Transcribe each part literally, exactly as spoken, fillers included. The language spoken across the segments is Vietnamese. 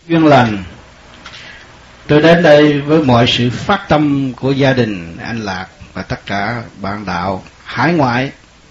Duyên lành. Tôi đến đây với mọi sự phát tâm của gia đình anh Lạc và tất cả bạn đạo hải ngoại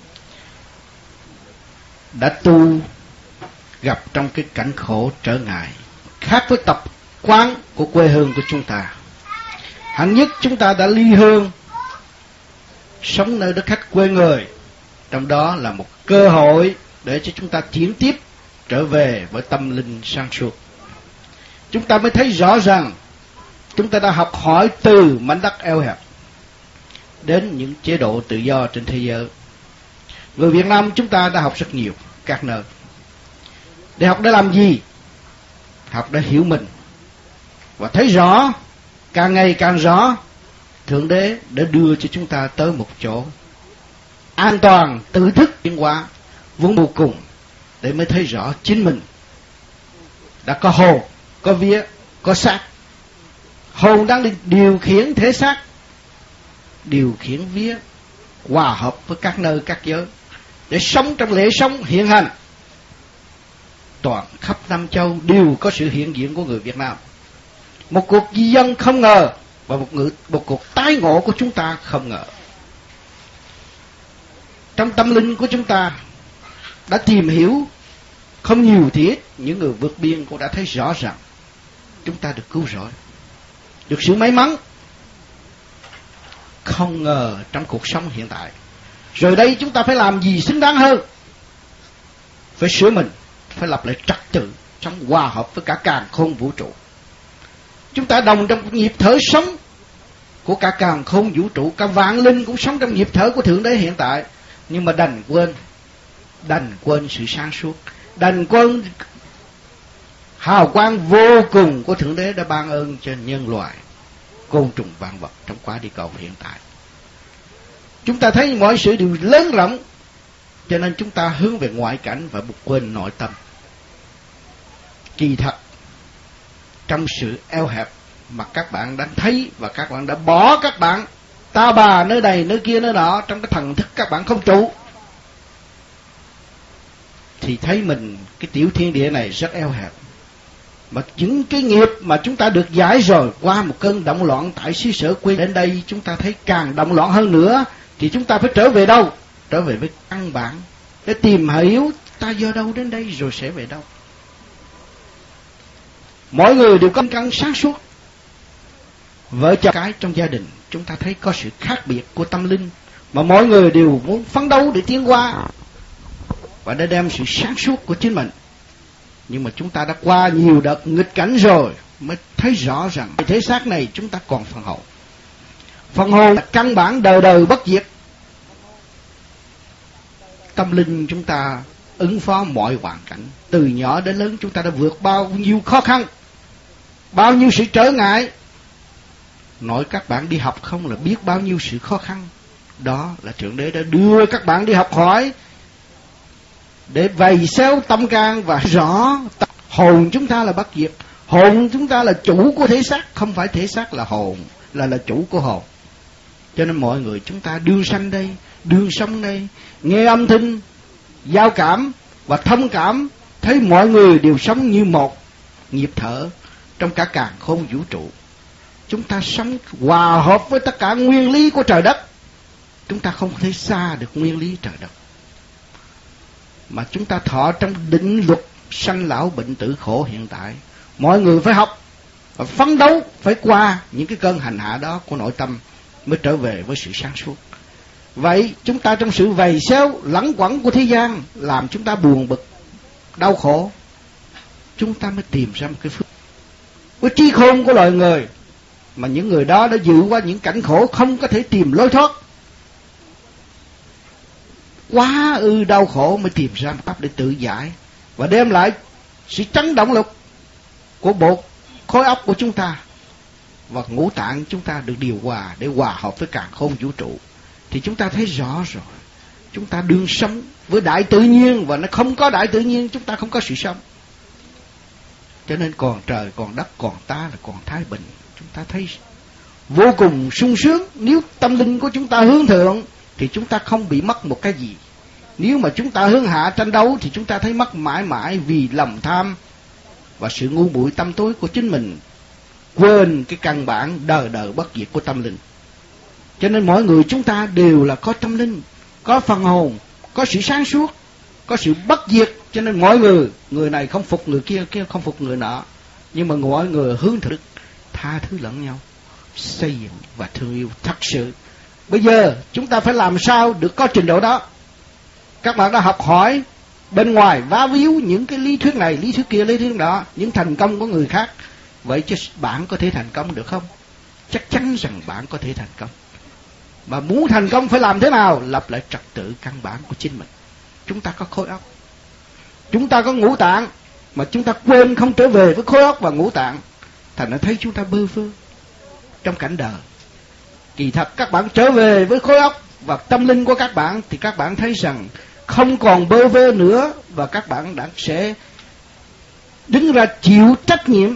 đã tu gặp trong cái cảnh khổ trở ngại khác với tập quán của quê hương của chúng ta. Hẳn nhất chúng ta đã ly hương sống nơi đất khách quê người, trong đó là một cơ hội để cho chúng ta chuyển tiếp trở về với tâm linh sáng suốt. Chúng ta mới thấy rõ rằng chúng ta đã học hỏi từ mảnh đất eo hẹp đến những chế độ tự do trên thế giới. Người Việt Nam chúng ta đã học rất nhiều các nơi. Để học để làm gì? Học để hiểu mình và thấy rõ, càng ngày càng rõ, Thượng Đế đã đưa cho chúng ta tới một chỗ an toàn, tự thức tiến hóa vốn vô cùng, để mới thấy rõ chính mình đã có hồn, có vía, có xác. Hồn đang điều khiển thể xác, điều khiển vía, hòa hợp với các nơi các giới để sống trong lễ sống hiện hành. Toàn khắp Nam Châu đều có sự hiện diện của người Việt Nam. Một cuộc di dân không ngờ và một, ngữ, một cuộc tái ngộ của chúng ta không ngờ. Trong tâm linh của chúng ta đã tìm hiểu không nhiều thì ít, những người vượt biên cũng đã thấy rõ rằng chúng ta được cứu rỗi, được sự may mắn không ngờ trong cuộc sống hiện tại. Rồi đây chúng ta phải làm gì xứng đáng hơn? Phải sửa mình, phải lập lại trật tự trong hòa hợp với cả càn khôn vũ trụ. Chúng ta đồng trong nhịp thở sống của cả càn khôn vũ trụ, cả vạn linh cũng sống trong nhịp thở của Thượng Đế hiện tại, nhưng mà đành quên, đành quên sự sáng suốt, đành quên hào quang vô cùng của Thượng Đế đã ban ơn cho nhân loại, côn trùng vạn vật trong quả địa cầu hiện tại. Chúng ta thấy mọi sự đều lớn rộng, cho nên chúng ta hướng về ngoại cảnh và buộc quên nội tâm. Kỳ thật trong sự eo hẹp mà các bạn đã thấy và các bạn đã bỏ các bạn ta bà nơi này nơi kia nơi nọ, trong cái thần thức các bạn không trụ, thì thấy mình cái tiểu thiên địa này rất eo hẹp. Mà những cái nghiệp mà chúng ta được giải rồi, qua một cơn động loạn tại xứ sở quê đến đây chúng ta thấy càng động loạn hơn nữa, thì chúng ta phải trở về đâu? Trở về với căn bản để tìm hiểu ta do đâu đến đây rồi sẽ về đâu. Mỗi người đều có căn sáng suốt. Vợ chồng cái trong gia đình chúng ta thấy có sự khác biệt của tâm linh, mà mỗi người đều muốn phấn đấu để tiến qua và để đem sự sáng suốt của chính mình. Nhưng mà chúng ta đã qua nhiều đợt nghịch cảnh rồi mới thấy rõ rằng thế xác này chúng ta còn phần hồn. Phần hồn là căn bản đời đời bất diệt. Tâm linh chúng ta ứng phó mọi hoàn cảnh, từ nhỏ đến lớn chúng ta đã vượt bao nhiêu khó khăn, bao nhiêu sự trở ngại. Nói các bạn đi học không là biết bao nhiêu sự khó khăn. Đó là Thượng Đế đã đưa các bạn đi học hỏi để vầy xéo tâm can và rõ hồn chúng ta là bất diệt. Hồn chúng ta là chủ của thể xác, không phải thể xác là hồn, là là chủ của hồn. Cho nên mọi người chúng ta đương sanh đây, đương sống đây, nghe âm thanh, giao cảm và thông cảm, thấy mọi người đều sống như một nhịp thở trong cả càn khôn vũ trụ. Chúng ta sống hòa hợp với tất cả nguyên lý của trời đất. Chúng ta không thể xa được nguyên lý trời đất, mà chúng ta thọ trong định luật sanh lão bệnh tử khổ hiện tại. Mọi người phải học và phấn đấu, phải qua những cái cơn hành hạ đó của nội tâm mới trở về với sự sáng suốt. Vậy chúng ta trong sự vầy xéo lẳng quẩn của thế gian làm chúng ta buồn bực, đau khổ, chúng ta mới tìm ra một cái phương, với trí khôn của loài người, mà những người đó đã dự qua những cảnh khổ không có thể tìm lối thoát, quá ư đau khổ mới tìm ra pháp để tự giải và đem lại sự chấn động lực của bộ khối óc của chúng ta, và ngũ tạng chúng ta được điều hòa để hòa hợp với càn khôn vũ trụ. Thì chúng ta thấy rõ rồi, chúng ta đương sống với đại tự nhiên, và nó không có đại tự nhiên chúng ta không có sự sống. Cho nên còn trời, còn đất, còn ta là còn thái bình. Chúng ta thấy vô cùng sung sướng. Nếu tâm linh của chúng ta hướng thượng thì chúng ta không bị mất một cái gì. Nếu mà chúng ta hướng hạ tranh đấu thì chúng ta thấy mất mãi mãi, vì lòng tham và sự ngu muội tâm tối của chính mình, quên cái căn bản đời đời bất diệt của tâm linh. Cho nên mỗi người chúng ta đều là có tâm linh, có phần hồn, có sự sáng suốt, có sự bất diệt. Cho nên mỗi người, người này không phục người kia, kia không phục người nọ, nhưng mà mỗi người hướng thực tha thứ lẫn nhau, xây dựng và thương yêu thật sự. Bây giờ chúng ta phải làm sao được có trình độ đó. Các bạn đã học hỏi bên ngoài vá víu những cái lý thuyết này, lý thuyết kia, lý thuyết đó, những thành công của người khác. Vậy chứ bạn có thể thành công được không? Chắc chắn rằng bạn có thể thành công. Mà muốn thành công phải làm thế nào? Lập lại trật tự căn bản của chính mình. Chúng ta có khối óc, chúng ta có ngũ tạng, mà chúng ta quên không trở về với khối óc và ngũ tạng, thành nó thấy chúng ta bơ vơ trong cảnh đời. Kỳ thật các bạn trở về với khối óc và tâm linh của các bạn thì các bạn thấy rằng không còn bơ vơ nữa, và các bạn đã sẽ đứng ra chịu trách nhiệm,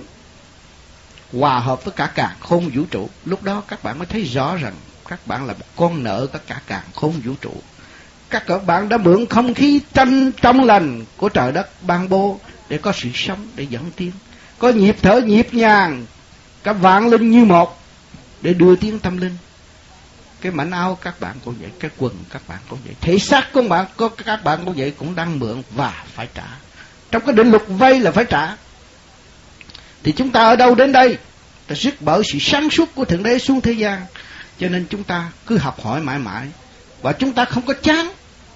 hòa hợp với cả càn khôn vũ trụ. Lúc đó các bạn mới thấy rõ rằng các bạn là một con nợ của cả càn khôn vũ trụ. Các các bạn đã mượn không khí trong, trong lành của trời đất ban bố để có sự sống, để dẫn tiến, có nhịp thở nhịp nhàng, cả vạn linh như một để đưa tiếng tâm linh. Cái mảnh áo các bạn cũng vậy, cái quần các bạn cũng vậy, thể xác của bạn, có các bạn cũng vậy, cũng đang mượn và phải trả. Trong cái định luật vay là phải trả. Thì chúng ta ở đâu đến đây? Ta rước bởi sự sáng suốt của Thượng Đế xuống thế gian. Cho nên chúng ta cứ học hỏi mãi mãi, và chúng ta không có chán.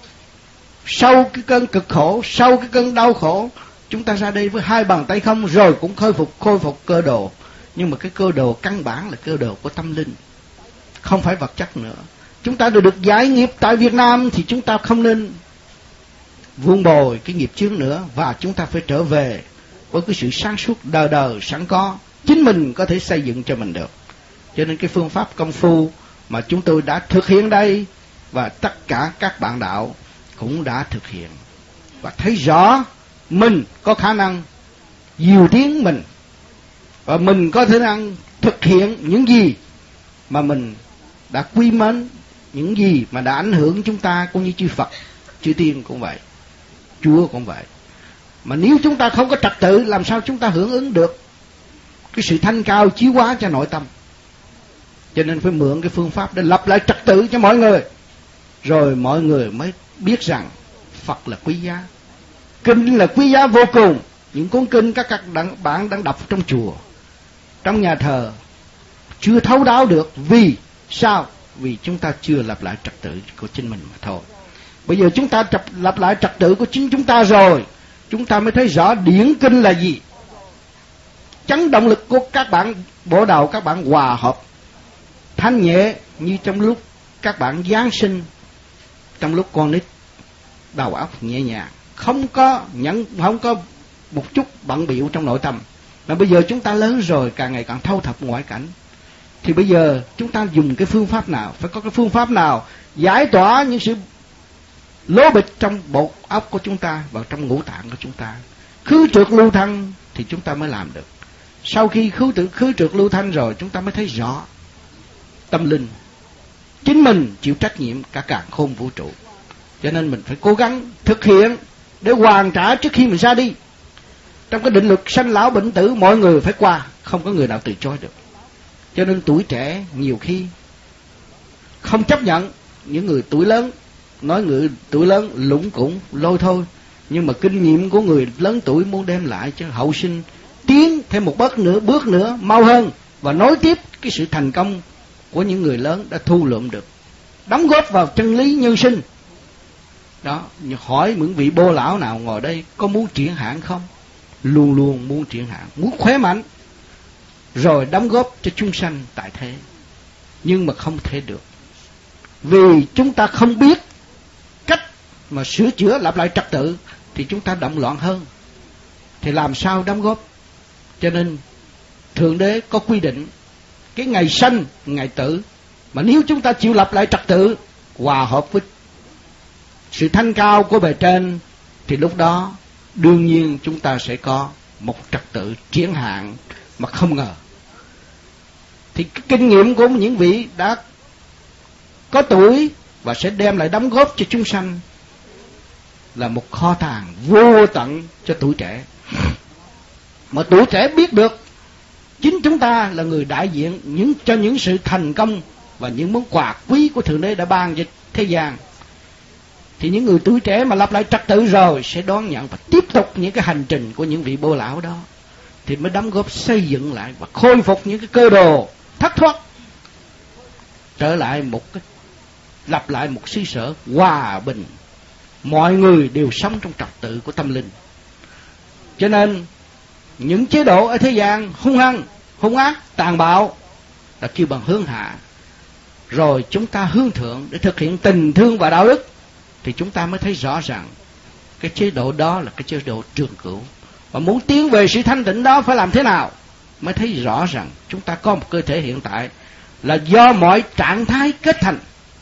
Sau cái cơn cực khổ, sau cái cơn đau khổ, chúng ta ra đây với hai bàn tay không, rồi cũng khôi phục khôi phục cơ đồ. Nhưng mà cái cơ đồ căn bản là cơ đồ của tâm linh, không phải vật chất nữa. Chúng ta được, được giải nghiệp tại Việt Nam thì chúng ta không nên vun bồi cái nghiệp chướng nữa, và chúng ta phải trở về với cái sự sáng suốt đời đời sẵn có, chính mình có thể xây dựng cho mình được. Cho nên cái phương pháp công phu mà chúng tôi đã thực hiện đây, và tất cả các bạn đạo cũng đã thực hiện, và thấy rõ mình có khả năng dìu tiến mình, và mình có khả năng thực hiện những gì mà mình đã quý mến, những gì mà đã ảnh hưởng chúng ta, cũng như chư Phật, chư Tiên cũng vậy, Chúa cũng vậy. Mà nếu chúng ta không có trật tự, làm sao chúng ta hưởng ứng được cái sự thanh cao chiếu hóa cho nội tâm? Cho nên phải mượn cái phương pháp để lập lại trật tự cho mọi người, rồi mọi người mới biết rằng Phật là quý giá, kinh là quý giá vô cùng. Những cuốn kinh các các bạn đang đọc trong chùa, trong nhà thờ, chưa thấu đáo được. Vì sao? Vì chúng ta chưa lập lại trật tự của chính mình mà thôi. Bây giờ chúng ta lập lại trật tự của chính chúng ta rồi, chúng ta mới thấy rõ điển kinh là gì. Chấn động lực của các bạn bộ đầu các bạn hòa hợp thanh nhẹ, như trong lúc các bạn Giáng sinh, trong lúc con nít đầu óc nhẹ nhàng, không có nhận, không có một chút bận bịu trong nội tâm. Mà bây giờ chúng ta lớn rồi, càng ngày càng thâu thập ngoại cảnh, thì bây giờ chúng ta dùng cái phương pháp nào? Phải có cái phương pháp nào giải tỏa những sự lố bịch trong bộ óc của chúng ta và trong ngũ tạng của chúng ta. Khứ trượt lưu thanh thì chúng ta mới làm được. Sau khi khứ trượt, khứ trượt lưu thanh rồi, chúng ta mới thấy rõ tâm linh, chính mình chịu trách nhiệm cả càn khôn vũ trụ. Cho nên mình phải cố gắng thực hiện để hoàn trả trước khi mình ra đi. Trong cái định luật sanh lão bệnh tử, mọi người phải qua, không có người nào từ chối được. Cho nên tuổi trẻ nhiều khi không chấp nhận những người tuổi lớn, nói người tuổi lớn lũng củng lôi thôi. Nhưng mà kinh nghiệm của người lớn tuổi muốn đem lại cho hậu sinh tiến thêm một bước nữa, bước nữa mau hơn, và nối tiếp cái sự thành công của những người lớn đã thu lượm được, đóng góp vào chân lý nhân sinh. Đó, hỏi những vị bô lão nào ngồi đây có muốn triển hạn không? Luôn luôn muốn triển hạn, muốn khỏe mạnh, rồi đóng góp cho chúng sanh tại thế. Nhưng mà không thể được, vì chúng ta không biết cách mà sửa chữa lập lại trật tự, thì chúng ta động loạn hơn, thì làm sao đóng góp? Cho nên Thượng Đế có quy định cái ngày sanh, ngày tử, mà nếu chúng ta chịu lập lại trật tự, hòa hợp với sự thanh cao của bề trên, thì lúc đó đương nhiên chúng ta sẽ có một trật tự triển hạn mà không ngờ. Thì cái kinh nghiệm của những vị đã có tuổi và sẽ đem lại đóng góp cho chúng sanh là một kho tàng vô tận cho tuổi trẻ. mà tuổi trẻ biết được chính chúng ta là người đại diện những cho những sự thành công và những món quà quý của Thượng Đế đã ban cho thế gian, thì những người tuổi trẻ mà lập lại trật tự rồi sẽ đón nhận và tiếp tục những cái hành trình của những vị bô lão đó, thì mới đóng góp xây dựng lại và khôi phục những cái cơ đồ thất thoát, trở lại một cái, lập lại một xứ sở hòa bình, mọi người đều sống trong trật tự của tâm linh. Cho nên những chế độ ở thế gian hung hăng, hung ác, tàn bạo là kêu bằng hướng hạ, rồi chúng ta hướng thượng để thực hiện tình thương và đạo đức, thì chúng ta mới thấy rõ ràng cái chế độ đó là cái chế độ trường cửu. Và muốn tiến về sự thanh tịnh đó phải làm thế nào, mới thấy rõ rằng chúng ta có một cơ thể hiện tại là do mọi trạng thái kết thành.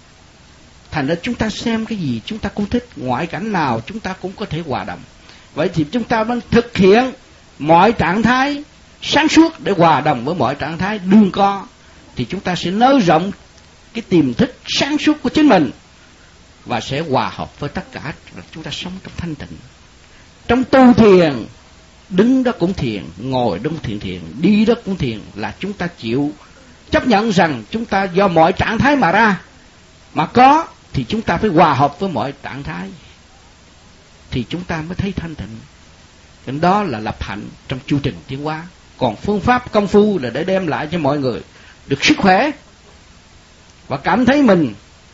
Thành ra chúng ta xem cái gì chúng ta cũng thích, ngoại cảnh nào chúng ta cũng có thể hòa đồng. Vậy thì chúng ta mới thực hiện mọi trạng thái sáng suốt để hòa đồng với mọi trạng thái đương co, thì chúng ta sẽ nới rộng cái tiềm thức sáng suốt của chính mình và sẽ hòa hợp với tất cả. Chúng ta sống trong thanh tịnh. Trong tu thiền, đứng đó cũng thiền, ngồi đó cũng thiền thiền, đi đó cũng thiền, là chúng ta chịu chấp nhận rằng chúng ta do mọi trạng thái mà ra, mà có thì chúng ta phải hòa hợp với mọi trạng thái, thì chúng ta mới thấy thanh tịnh. Cái đó là lập hạnh trong chu trình tiến hóa. Còn phương pháp công phu là để đem lại cho mọi người được sức khỏe và cảm thấy mình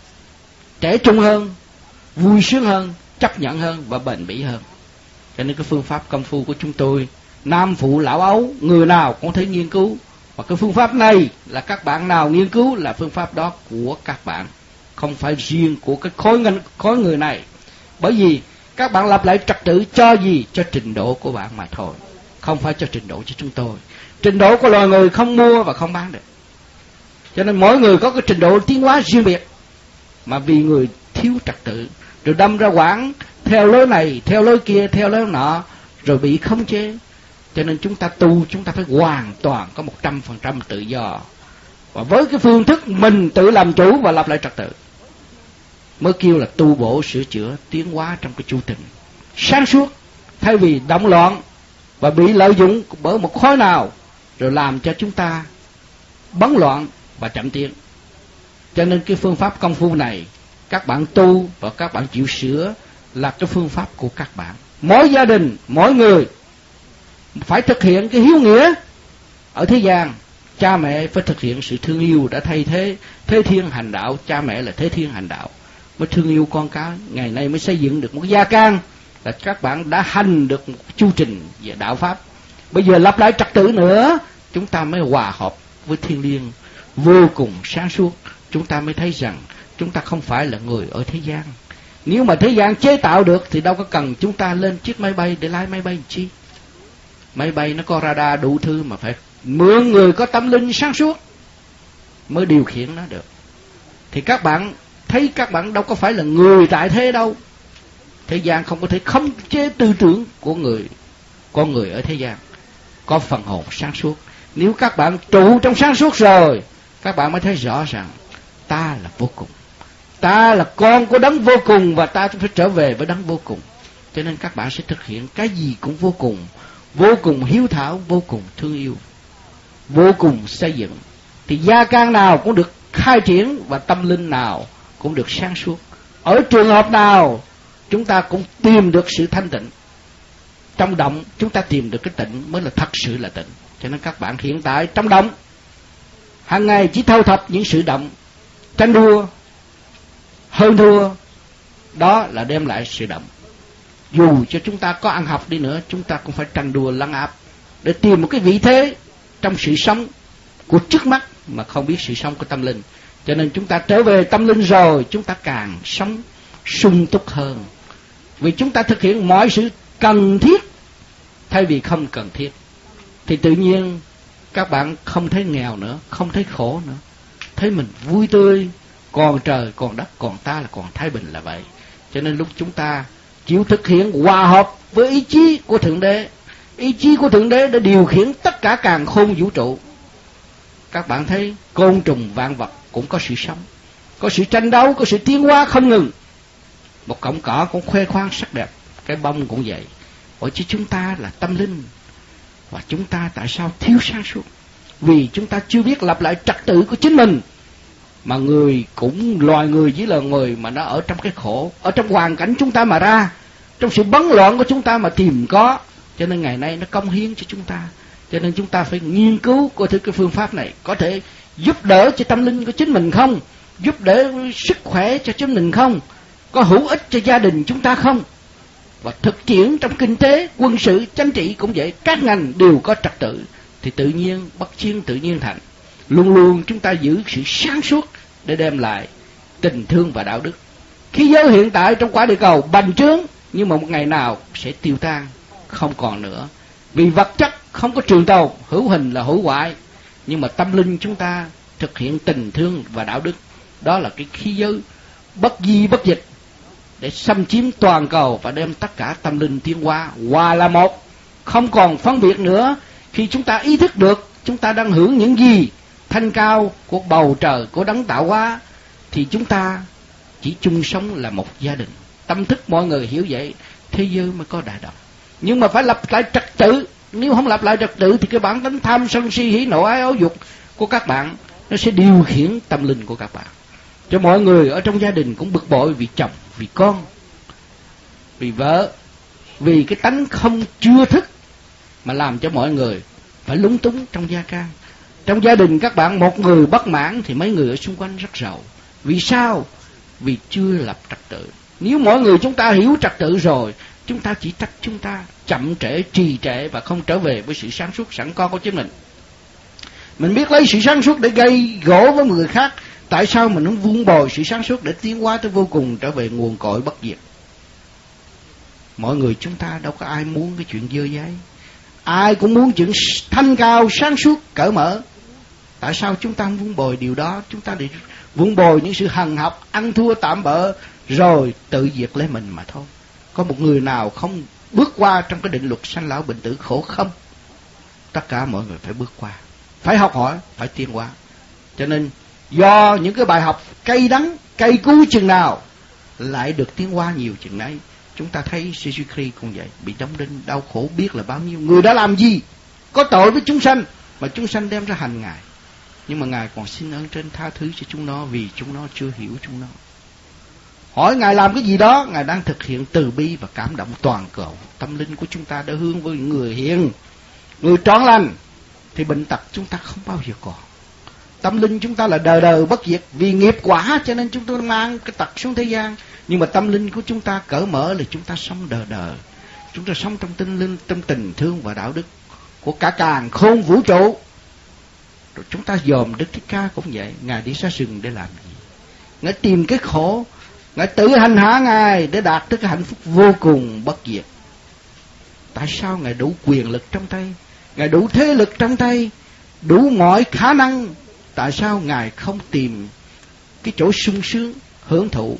trẻ trung hơn, vui sướng hơn, chấp nhận hơn và bền bỉ hơn. Cho nên cái phương pháp công phu của chúng tôi, nam phụ lão ấu, người nào cũng thể nghiên cứu. Và cái phương pháp này là các bạn nào nghiên cứu là phương pháp đó của các bạn, không phải riêng của cái khối, khối người này. Bởi vì các bạn lập lại trật tự cho gì? Cho trình độ của bạn mà thôi, không phải cho trình độ cho chúng tôi. Trình độ của loài người không mua và không bán được. Cho nên mỗi người có cái trình độ tiến hóa riêng biệt, mà vì người thiếu trật tự rồi đâm ra quảng theo lối này, theo lối kia, theo lối nọ, rồi bị khống chế. Cho nên chúng ta tu, chúng ta phải hoàn toàn có một trăm phần trăm tự do, và với cái phương thức mình tự làm chủ và lập lại trật tự, mới kêu là tu bổ sửa chữa tiến hóa trong cái chu trình sáng suốt, thay vì động loạn và bị lợi dụng bởi một khối nào rồi làm cho chúng ta bấn loạn và chậm tiến. Cho nên cái phương pháp công phu này các bạn tu và các bạn chịu sửa là cái phương pháp của các bạn. Mỗi gia đình, mỗi người phải thực hiện cái hiếu nghĩa. Ở thế gian, cha mẹ phải thực hiện sự thương yêu đã thay thế thế thiên hành đạo. Cha mẹ là thế thiên hành đạo, mới thương yêu con cái. Ngày nay mới xây dựng được một gia can, là các bạn đã hành được một chu trình về đạo pháp. Bây giờ lặp lại trật tự nữa, chúng ta mới hòa hợp với thiên liêng vô cùng sáng suốt. Chúng ta mới thấy rằng chúng ta không phải là người ở thế gian. Nếu mà thế gian chế tạo được thì đâu có cần chúng ta lên chiếc máy bay để lái máy bay chi. Máy bay nó có radar đủ thứ, mà phải mượn người có tâm linh sáng suốt mới điều khiển nó được. Thì các bạn thấy các bạn đâu có phải là người tại thế đâu. Thế gian không có thể khống chế tư tưởng của người, con người ở thế gian có phần hồn sáng suốt. Nếu các bạn trụ trong sáng suốt rồi, các bạn mới thấy rõ rằng ta là vô cùng, ta là con của đấng vô cùng, và ta phải trở về với đấng vô cùng. Cho nên các bạn sẽ thực hiện cái gì cũng vô cùng, vô cùng hiếu thảo, vô cùng thương yêu, vô cùng xây dựng. Thì gia can nào cũng được khai triển, và tâm linh nào cũng được sáng suốt. Ở trường hợp nào chúng ta cũng tìm được sự thanh tịnh. Trong động chúng ta tìm được cái tịnh mới là thật sự là tịnh. Cho nên các bạn hiện tại trong động, hàng ngày chỉ thâu thập những sự động, tranh đua, hơn thua, đó là đem lại sự động. Dù cho chúng ta có ăn học đi nữa, chúng ta cũng phải tranh đua lấn áp để tìm một cái vị thế trong sự sống của trước mắt, mà không biết sự sống của tâm linh. Cho nên chúng ta trở về tâm linh rồi, chúng ta càng sống sung túc hơn, vì chúng ta thực hiện mọi sự cần thiết thay vì không cần thiết. Thì tự nhiên các bạn không thấy nghèo nữa, không thấy khổ nữa, thấy mình vui tươi, còn trời, còn đất, còn ta là còn thái bình là vậy. Cho nên lúc chúng ta chịu thực hiện hòa hợp với ý chí của Thượng Đế, ý chí của Thượng Đế đã điều khiển tất cả càn khôn vũ trụ. Các bạn thấy côn trùng vạn vật cũng có sự sống, có sự tranh đấu, có sự tiến hóa không ngừng. Một cọng cỏ cũng khoe khoang sắc đẹp, cái bông cũng vậy. Bởi chứ chúng ta là tâm linh, Và chúng ta tại sao thiếu sáng suốt? Vì chúng ta chưa biết lập lại trật tự của chính mình. Mà người cũng loài người chỉ là người mà nó ở trong cái khổ, ở trong hoàn cảnh chúng ta mà ra, trong sự bấn loạn của chúng ta mà tìm có. Cho nên ngày nay nó cống hiến cho chúng ta. Cho nên chúng ta phải nghiên cứu coi thử cái phương pháp này có thể giúp đỡ cho tâm linh của chính mình không, giúp đỡ sức khỏe cho chính mình không, có hữu ích cho gia đình chúng ta không. Và thực tiễn trong kinh tế, quân sự, chính trị cũng vậy, các ngành đều có trật tự thì tự nhiên bất chiến tự nhiên thành. Luôn luôn chúng ta giữ sự sáng suốt để đem lại tình thương và đạo đức. Khí giới hiện tại trong quả địa cầu bành trướng, nhưng mà một ngày nào sẽ tiêu tan, không còn nữa. Vì vật chất không có trường tồn, hữu hình là hữu hoại. Nhưng mà tâm linh chúng ta thực hiện tình thương và đạo đức, đó là cái khí giới bất di bất dịch để xâm chiếm toàn cầu và đem tất cả tâm linh tiến hóa, hòa là một, không còn phân biệt nữa. Khi chúng ta ý thức được chúng ta đang hưởng những gì thanh cao của bầu trời, của đấng tạo hóa, thì chúng ta chỉ chung sống là một gia đình. Tâm thức mọi người hiểu vậy, thế giới mới có đại đồng. Nhưng mà phải lập lại trật tự. Nếu không lập lại trật tự thì cái bản tính tham sân si hỉ nộ ái ố dục của các bạn nó sẽ điều khiển tâm linh của các bạn. Cho mọi người ở trong gia đình cũng bực bội vì chồng, vì con, vì vợ, vì cái tánh không chưa thức mà làm cho mọi người phải lúng túng trong gia can. Trong gia đình các bạn một người bất mãn thì mấy người ở xung quanh rất rầu. Vì sao? Vì chưa lập trật tự. Nếu mỗi người chúng ta hiểu trật tự rồi, chúng ta chỉ trách chúng ta chậm trễ, trì trệ và không trở về với sự sáng suốt sẵn có của chính mình. Mình biết lấy sự sáng suốt để gây gỗ với người khác, tại sao mình không vun bồi sự sáng suốt để tiến hóa tới vô cùng, trở về nguồn cội bất diệt? Mọi người chúng ta đâu có ai muốn cái chuyện dơ dáy, ai cũng muốn chuyện thanh cao, sáng suốt, cởi mở. Tại sao chúng ta không vun bồi điều đó? Chúng ta để vun bồi những sự hằn học, ăn thua tạm bợ, rồi tự diệt lấy mình mà thôi. Có một người nào không bước qua trong cái định luật sanh lão bệnh tử khổ không? Tất cả mọi người phải bước qua, phải học hỏi, phải tiến hóa. Cho nên do những cái bài học cay đắng, cay cú chừng nào lại được tiến hóa nhiều chừng ấy. Chúng ta thấy Jesus Christ cũng vậy, bị đóng đinh đau khổ biết là bao nhiêu. Người đã làm gì? Có tội với chúng sanh mà chúng sanh đem ra hành Ngài. Nhưng mà Ngài còn xin ơn trên tha thứ cho chúng nó vì chúng nó chưa hiểu chúng nó. Hỏi Ngài làm cái gì đó? Ngài đang thực hiện từ bi và cảm động toàn cầu. Tâm linh của chúng ta đã hướng với người hiền, người trọn lành, thì bệnh tật chúng ta không bao giờ còn. Tâm linh chúng ta là đời đời bất diệt, vì nghiệp quả cho nên chúng ta mang cái tật xuống thế gian. Nhưng mà tâm linh của chúng ta cởi mở là chúng ta sống đời đời. Chúng ta sống trong tinh linh, trong tình thương và đạo đức của cả càn khôn vũ trụ. Rồi chúng ta dòm Đức Thích Ca cũng vậy. Ngài đi xa rừng để làm gì? Ngài tìm cái khổ, Ngài tự hành hạ Ngài để đạt tới cái hạnh phúc vô cùng bất diệt. Tại sao Ngài đủ quyền lực trong tay, Ngài đủ thế lực trong tay, đủ mọi khả năng? Tại sao Ngài không tìm cái chỗ sung sướng, hưởng thụ?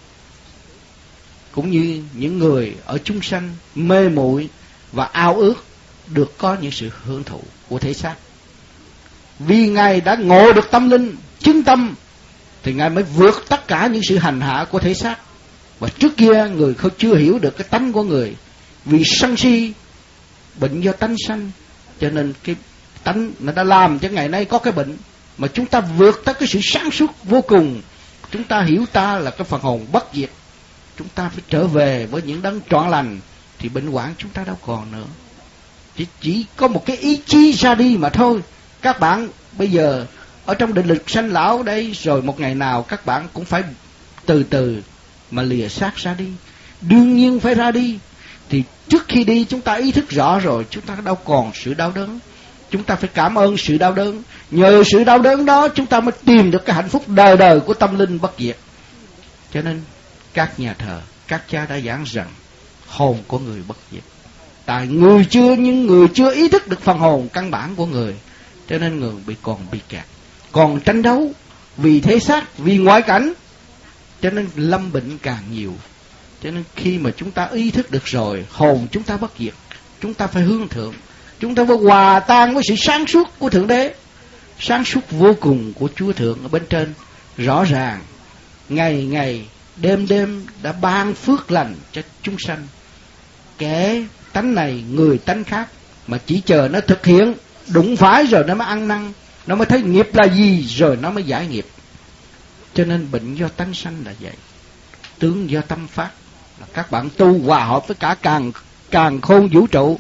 Cũng như những người ở chúng sanh mê muội và ao ước được có những sự hưởng thụ của thể xác. Vì Ngài đã ngộ được tâm linh, chứng tâm, thì Ngài mới vượt tất cả những sự hành hạ của thể xác. Và trước kia người không chưa hiểu được cái tánh của người, vì sân si, bệnh do tánh sanh, cho nên cái tánh nó đã làm cho ngày nay có cái bệnh. Mà chúng ta vượt tới cái sự sáng suốt vô cùng, chúng ta hiểu ta là cái phần hồn bất diệt, chúng ta phải trở về với những đấng trọn lành, thì bệnh hoạn chúng ta đâu còn nữa. Chỉ, chỉ có một cái ý chí ra đi mà thôi. Các bạn bây giờ ở trong định lực sanh lão đây, rồi một ngày nào các bạn cũng phải từ từ mà lìa xác ra đi. Đương nhiên phải ra đi. Thì trước khi đi chúng ta ý thức rõ rồi, chúng ta đâu còn sự đau đớn. Chúng ta phải cảm ơn sự đau đớn. Nhờ sự đau đớn đó chúng ta mới tìm được cái hạnh phúc đời đời của tâm linh bất diệt. Cho nên các nhà thờ, các cha đã giảng rằng hồn của người bất diệt. Tại người chưa, nhưng người chưa ý thức được phần hồn căn bản của người, cho nên người bị còn bị kẹt, còn tranh đấu vì thế xác, vì ngoại cảnh, cho nên lâm bệnh càng nhiều. Cho nên khi mà chúng ta ý thức được rồi, hồn chúng ta bất diệt, chúng ta phải hướng thượng, chúng ta phải hòa tan với sự sáng suốt của Thượng Đế, sáng suốt vô cùng của Chúa Thượng ở bên trên. Rõ ràng ngày ngày đêm đêm đã ban phước lành cho chúng sanh, kẻ tánh này người tánh khác, mà chỉ chờ nó thực hiện đụng phải rồi nó mới ăn năn, nó mới thấy nghiệp là gì rồi nó mới giải nghiệp. Cho nên bệnh do tánh sanh là vậy, tướng do tâm phát. Là các bạn tu hòa hợp với cả càn càn khôn vũ trụ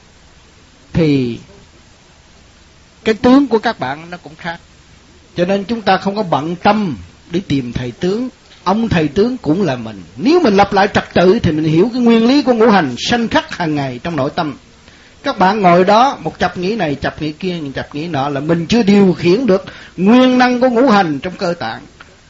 thì cái tướng của các bạn nó cũng khác. Cho nên chúng ta không có bận tâm để tìm thầy tướng. Ông thầy tướng cũng là mình. Nếu mình lập lại trật tự thì mình hiểu cái nguyên lý của ngũ hành sanh khắc hàng ngày trong nội tâm. Các bạn ngồi đó một chập nghĩ này, chập nghĩ kia, một chập nghĩ nọ, là mình chưa điều khiển được nguyên năng của ngũ hành trong cơ tạng.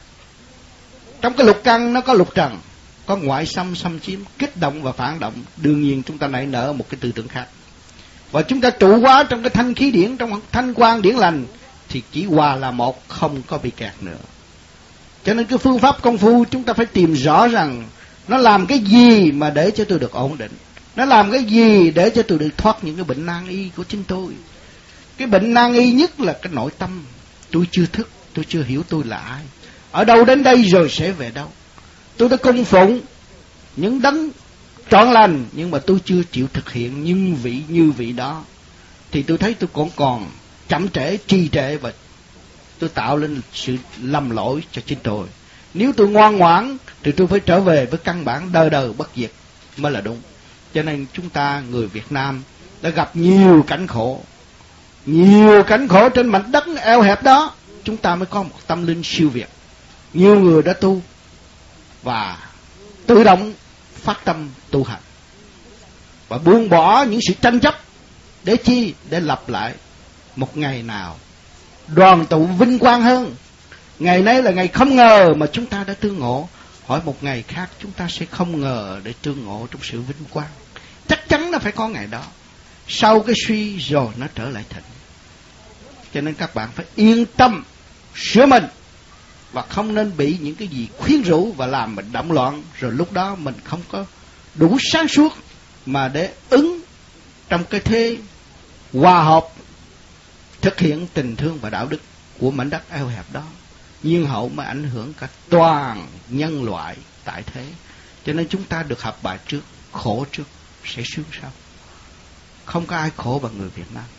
Trong cái lục căn nó có lục trần, có ngoại xâm, xâm chiếm, kích động và phản động. Đương nhiên chúng ta nảy nở một cái tư tưởng khác. Và chúng ta trụ hóa trong cái thanh khí điển, trong thanh quan điển lành, thì chỉ hòa là một, không có bị kẹt nữa. Cho nên cái phương pháp công phu chúng ta phải tìm rõ rằng nó làm cái gì mà để cho tôi được ổn định, nó làm cái gì để cho tôi được thoát những cái bệnh nan y của chính tôi. Cái bệnh nan y nhất là cái nội tâm. Tôi chưa thức, tôi chưa hiểu tôi là ai, ở đâu đến đây rồi sẽ về đâu. Tôi đã cung phụng những đấng trọn lành, nhưng mà tôi chưa chịu thực hiện nhưng vị như vị đó, thì tôi thấy tôi còn còn chậm trễ, trì trệ, và tôi tạo lên sự lầm lỗi cho chính tôi. Nếu tôi ngoan ngoãn thì tôi phải trở về với căn bản đời đời bất diệt mới là đúng. Cho nên chúng ta người Việt Nam đã gặp nhiều cảnh khổ, nhiều cảnh khổ trên mảnh đất eo hẹp đó, chúng ta mới có một tâm linh siêu việt. Nhiều người đã tu và tự động phát tâm tu hành và buông bỏ những sự tranh chấp. Để chi? Để lập lại một ngày nào đoàn tụ vinh quang hơn. Ngày nay là ngày không ngờ mà chúng ta đã tương ngộ. Hỏi một ngày khác chúng ta sẽ không ngờ để tương ngộ trong sự vinh quang. Chắc chắn nó phải có ngày đó. Sau cái suy rồi nó trở lại thịnh. Cho nên các bạn phải yên tâm sửa mình, và không nên bị những cái gì khuyến rũ và làm mình động loạn. Rồi lúc đó mình không có đủ sáng suốt mà để ứng trong cái thế hòa hợp thực hiện tình thương và đạo đức của mảnh đất eo hẹp đó. Nhiên hậu mà ảnh hưởng cả toàn nhân loại tại thế. Cho nên chúng ta được học bài trước, khổ trước sẽ sướng sau. Không có ai khổ bằng người Việt Nam.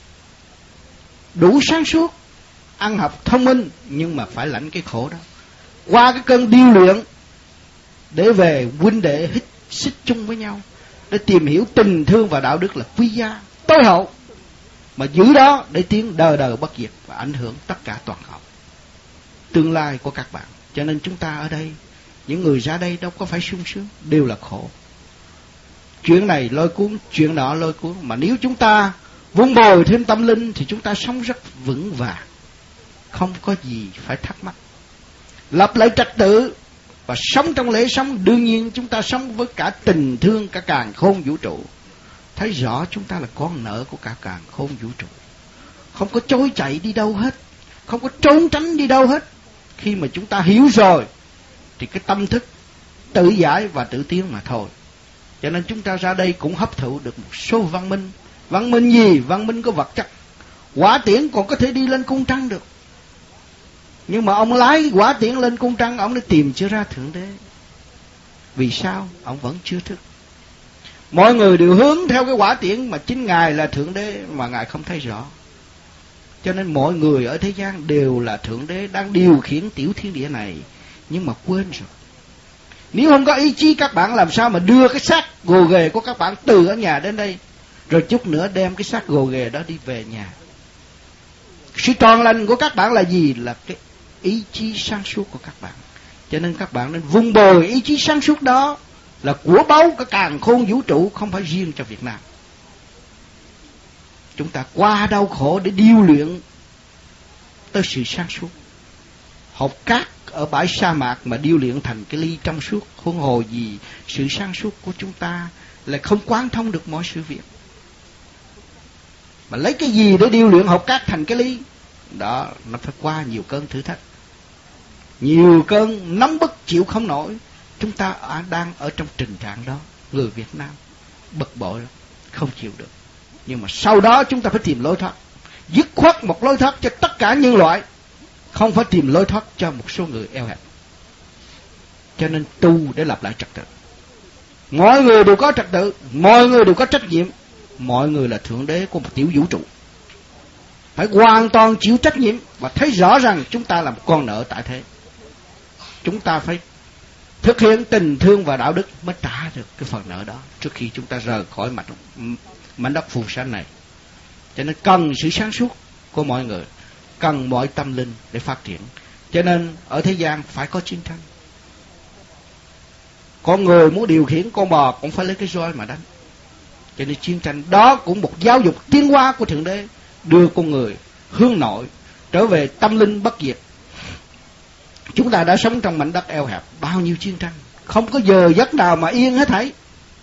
Đủ sáng suốt, ăn học thông minh, nhưng mà phải lãnh cái khổ đó. Qua cái cơn điêu luyện để về huynh đệ hít xích chung với nhau, để tìm hiểu tình thương và đạo đức là quý giá, tối hậu, mà giữ đó để tiến đời đời bất diệt và ảnh hưởng tất cả toàn cầu tương lai của các bạn. Cho nên chúng ta ở đây, những người ra đây đâu có phải sung sướng, đều là khổ. Chuyện này lôi cuốn, chuyện nọ lôi cuốn. Mà nếu chúng ta vun bồi thêm tâm linh thì chúng ta sống rất vững vàng, không có gì phải thắc mắc. Lập lại trật tự và sống trong lễ sống. Đương nhiên chúng ta sống với cả tình thương, cả càn khôn vũ trụ. Thấy rõ chúng ta là con nợ của cả càn khôn vũ trụ, không có trốn chạy đi đâu hết, không có trốn tránh đi đâu hết. Khi mà chúng ta hiểu rồi thì cái tâm thức tự giải và tự tiến mà thôi. Cho nên chúng ta ra đây cũng hấp thụ được một số văn minh. Văn minh gì? Văn minh có vật chất. Hỏa tiễn còn có thể đi lên cung trăng được, nhưng mà ông lái hỏa tiễn lên cung trăng, ông đã tìm chưa ra Thượng Đế. Vì sao? Ông vẫn chưa thức. Mọi người đều hướng theo cái hỏa tiễn, mà chính Ngài là Thượng Đế mà Ngài không thấy rõ. Cho nên mọi người ở thế gian đều là Thượng Đế đang điều khiển tiểu thiên địa này, nhưng mà quên rồi. Nếu không có ý chí, các bạn làm sao mà đưa cái xác gồ ghề của các bạn từ ở nhà đến đây, rồi chút nữa đem cái xác gồ ghề đó đi về nhà. Sự tròn lành của các bạn là gì? Là cái ý chí sáng suốt của các bạn. Cho nên các bạn nên vun bồi ý chí sáng suốt đó, là của báu cả càn khôn vũ trụ, không phải riêng cho Việt Nam. Chúng ta qua đau khổ để điêu luyện tới sự sáng suốt. Hột cát ở bãi sa mạc mà điêu luyện thành cái ly trong suốt, huống hồ gì sự sáng suốt của chúng ta là không quán thông được mọi sự việc. Mà lấy cái gì để điêu luyện hột cát thành cái ly? Đó, nó phải qua nhiều cơn thử thách, nhiều cơn nóng bức chịu không nổi. Chúng ta đang ở trong tình trạng đó. Người Việt Nam bực bội lắm, không chịu được. Nhưng mà sau đó chúng ta phải tìm lối thoát, dứt khoát một lối thoát cho tất cả nhân loại, không phải tìm lối thoát cho một số người eo hẹp. Cho nên tu để lập lại trật tự. Mọi người đều có trật tự, mọi người đều có trách nhiệm. mọi người là thượng đế của một tiểu vũ trụ, phải hoàn toàn chịu trách nhiệm và thấy rõ rằng chúng ta là một con nợ tại thế. Chúng ta phải thực hiện tình thương và đạo đức mới trả được cái phần nợ đó trước khi chúng ta rời khỏi mảnh, mảnh đất phù sa này. Cho nên cần sự sáng suốt của mọi người, cần mọi tâm linh để phát triển. Cho nên ở thế gian phải có chiến tranh. Con người muốn điều khiển con bò cũng phải lấy cái roi mà đánh. Cho nên chiến tranh đó cũng một giáo dục tiến hóa của Thượng Đế, đưa con người hướng nội trở về tâm linh bất diệt. Chúng ta đã sống trong mảnh đất eo hẹp, bao nhiêu chiến tranh, không có giờ giấc nào mà yên hết thảy.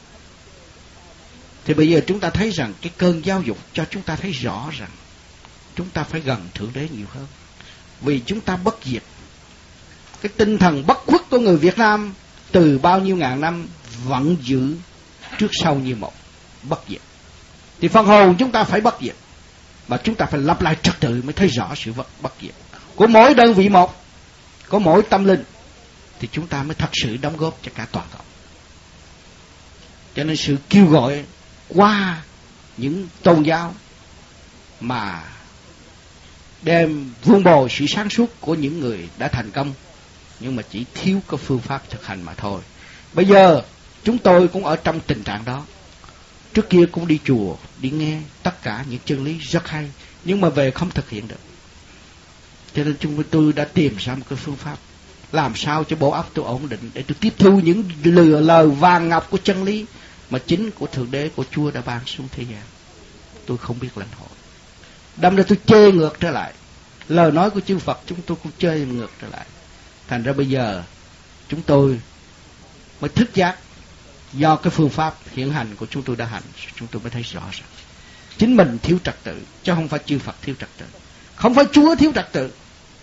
Thì bây giờ chúng ta thấy rằng cái cơn giáo dục cho chúng ta thấy rõ rằng chúng ta phải gần Thượng Đế nhiều hơn, vì chúng ta bất diệt. Cái tinh thần bất khuất của người Việt Nam từ bao nhiêu ngàn năm vẫn giữ trước sau như một, bất diệt. Thì phần hồn chúng ta phải bất diệt, mà chúng ta phải lập lại trật tự mới thấy rõ sự bất diệt của mỗi đơn vị một, của mỗi tâm linh, thì chúng ta mới thật sự đóng góp cho cả toàn cầu. Cho nên sự kêu gọi qua những tôn giáo mà đem vun bồi sự sáng suốt của những người đã thành công, nhưng mà chỉ thiếu có phương pháp thực hành mà thôi. Bây giờ chúng tôi cũng ở trong tình trạng đó. Trước kia cũng đi chùa, đi nghe tất cả những chân lý rất hay, nhưng mà về không thực hiện được. Cho nên chúng tôi đã tìm ra một cái phương pháp làm sao cho bộ óc tôi ổn định để tôi tiếp thu những lừa lời vàng ngọc của chân lý mà chính của Thượng Đế, của Chúa đã ban xuống thế gian. Tôi không biết lãnh hội, đâm ra tôi chê ngược trở lại lời nói của chư Phật, chúng tôi cũng chê ngược trở lại. Thành ra bây giờ chúng tôi mới thức giác, do cái phương pháp hiện hành của chúng tôi đã hành, chúng tôi mới thấy rõ ràng chính mình thiếu trật tự, chứ không phải chư Phật thiếu trật tự, không phải Chúa thiếu trật tự.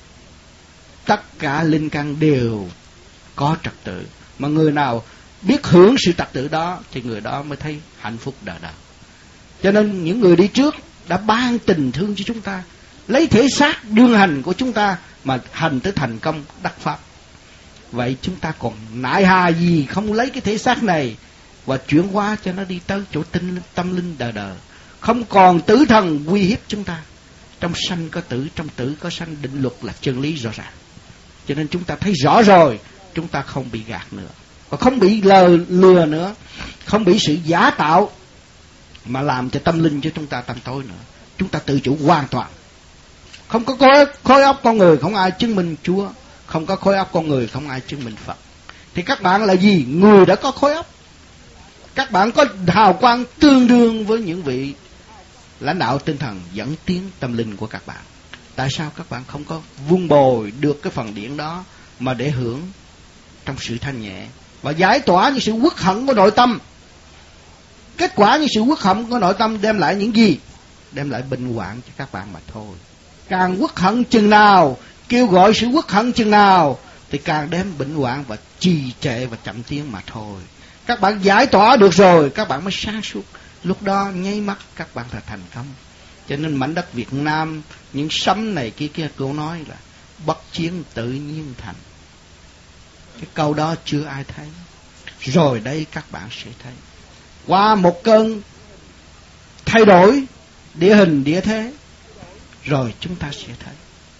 Tất cả linh căn đều có trật tự, mà người nào biết hưởng sự trật tự đó thì người đó mới thấy hạnh phúc đời đời. Cho nên những người đi trước đã ban tình thương cho chúng ta, lấy thể xác đương hành của chúng ta mà hành tới thành công đắc pháp. Vậy chúng ta còn nại hà gì không lấy cái thể xác này và chuyển hóa cho nó đi tới chỗ tinh, tâm linh đời đời, không còn tử thần uy hiếp chúng ta. Trong sanh có tử, trong tử có sanh, định luật là chân lý rõ ràng. Cho nên chúng ta thấy rõ rồi, chúng ta không bị gạt nữa, và không bị lờ lừa nữa, không bị sự giả tạo mà làm cho tâm linh cho chúng ta tăm tối nữa. Chúng ta tự chủ hoàn toàn. Không có khối, khối óc con người không ai chứng minh Chúa, không có khối óc con người không ai chứng minh Phật. Thì các bạn là gì? Người đã có khối óc. Các bạn có hào quang tương đương với những vị lãnh đạo tinh thần dẫn tiến tâm linh của các bạn. Tại sao các bạn không có vun bồi được cái phần điển đó mà để hưởng trong sự thanh nhẹ và giải tỏa những sự uất hận của nội tâm? Kết quả những sự uất hận của nội tâm đem lại những gì? Đem lại bệnh hoạn cho các bạn mà thôi. Càng uất hận chừng nào, kêu gọi sự uất hận chừng nào, thì càng đem bệnh hoạn và trì trệ và chậm tiến mà thôi. Các bạn giải tỏa được rồi, các bạn mới sáng suốt. Lúc đó nháy mắt các bạn là thành công. Cho nên mảnh đất Việt Nam, những sấm này kia kia cô nói là bất chiến tự nhiên thành. Cái câu đó chưa ai thấy. Rồi đây các bạn sẽ thấy. Qua một cơn thay đổi địa hình địa thế, rồi chúng ta sẽ thấy.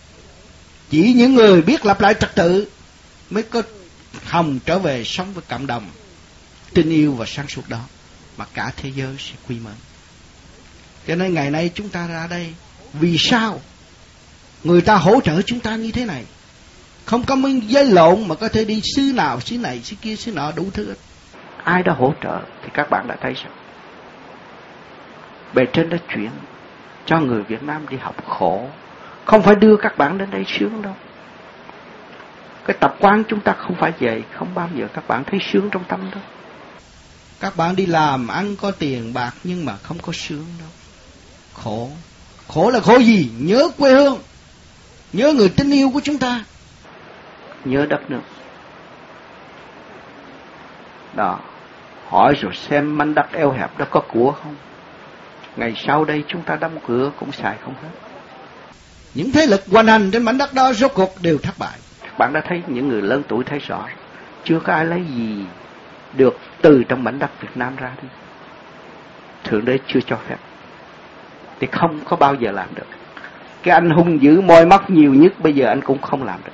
Chỉ những người biết lập lại trật tự mới có hồng trở về sống với cộng đồng tình yêu và sáng suốt đó, mà cả thế giới sẽ quy mến. Cho nên ngày nay chúng ta ra đây, vì sao người ta hỗ trợ chúng ta như thế này? Không có miếng giấy lộn mà có thể đi xứ nào, xứ này, xứ kia, xứ nọ, đủ thứ. Ai đã hỗ trợ thì các bạn đã thấy sao? Bề trên đã chuyển cho người Việt Nam đi học khổ, không phải đưa các bạn đến đây sướng đâu. Cái tập quán chúng ta không phải vậy, không bao giờ các bạn thấy sướng trong tâm đâu. Các bạn đi làm ăn có tiền bạc nhưng mà không có sướng đâu. Khổ. Khổ là khổ gì? Nhớ quê hương, nhớ người tin yêu của chúng ta, nhớ đất nước. Đó. Hỏi rồi xem mảnh đất eo hẹp đó có của không? Ngày sau đây chúng ta đóng cửa cũng xài không hết. Những thế lực hoành hành trên mảnh đất đó rốt cuộc đều thất bại. Các bạn đã thấy, những người lớn tuổi thấy rõ, chưa có ai lấy gì được từ trong mảnh đất Việt Nam ra đi. Thượng Đế chưa cho phép, thì không có bao giờ làm được. Cái anh hung dữ moi mắt nhiều nhất bây giờ anh cũng không làm được.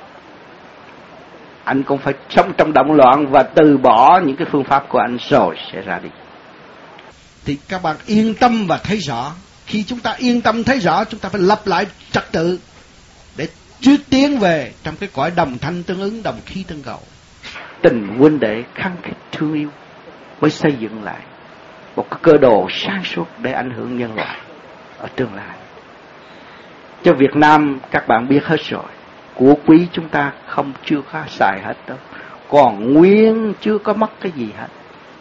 Anh cũng phải sống trong động loạn và từ bỏ những cái phương pháp của anh rồi sẽ ra đi. Thì các bạn yên tâm và thấy rõ. Khi chúng ta yên tâm thấy rõ, chúng ta phải lập lại trật tự để trước tiến về trong cái cõi đồng thanh tương ứng, đồng khí tương cầu. Tình huynh đệ khăng khít thương yêu mới xây dựng lại một cái cơ đồ sáng suốt để ảnh hưởng nhân loại ở tương lai. Cho Việt Nam các bạn biết hết rồi, của quý chúng ta không chưa có xài hết đâu, còn nguyên chưa có mất cái gì hết.